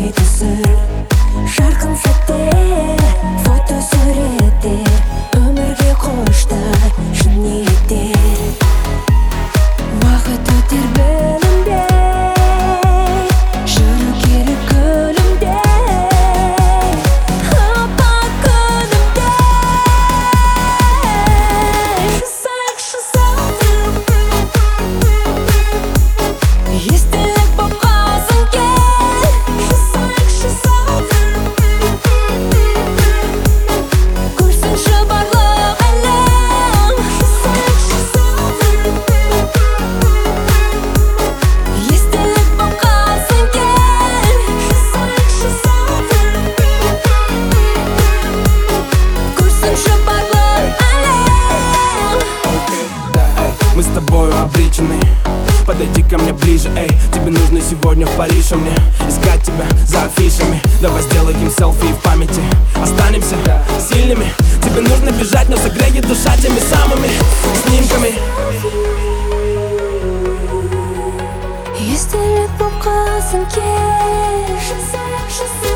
жайнайды сыр жарқын сәттер фотосуреттер өмірге қоштар шын ниеттер уақыт өтер білінбей жүру керек күлімдей аппақ күнімдей естелік боп қалсын кел көрсінші барлық әлем естелік боп қалсын кел көрсінші барлық әлем. Мы с тобою обречены. Подойди ко мне ближе, эй. Тебе нужно сегодня в Париж, а мне искать тебя за афишами. Давай сделаем селфи в памяти. Останемся сильными. Тебе нужно бежать, но согреет душа теми самыми снимками. Естелік боп қалсын кел